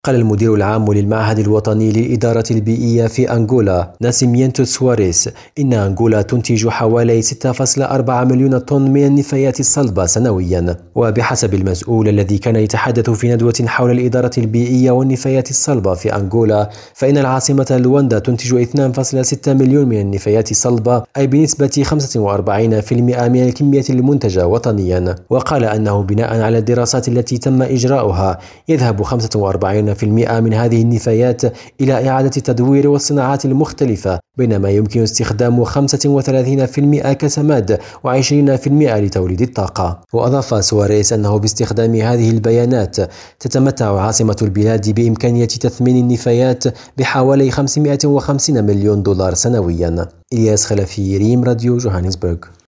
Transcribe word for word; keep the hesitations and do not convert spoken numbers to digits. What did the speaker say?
قال المدير العام للمعهد الوطني للإدارة البيئية في أنغولا ناسيمينتو سواريس إن أنغولا تنتج حوالي ستة فاصلة أربعة مليون طن من النفايات الصلبة سنويا. وبحسب المسؤول الذي كان يتحدث في ندوة حول الإدارة البيئية والنفايات الصلبة في أنغولا، فإن العاصمة لواندا تنتج اثنين فاصلة ستة مليون من النفايات الصلبة، أي بنسبة خمسة وأربعين بالمئة من الكمية المنتجة وطنيا. وقال أنه بناء على الدراسات التي تم إجراؤها يذهب خمسة وأربعين بالمئة من هذه النفايات إلى إعادة التدوير والصناعات المختلفة، بينما يمكن استخدام خمسة وثلاثين بالمئة كسماد وعشرين بالمئة لتوليد الطاقة. وأضاف سواريس أنه باستخدام هذه البيانات تتمتع عاصمة البلاد بإمكانية تثمين النفايات بحوالي خمسمئة وخمسين مليون دولار سنويا. إلياس خلفي، ريم راديو جوهانسبرغ.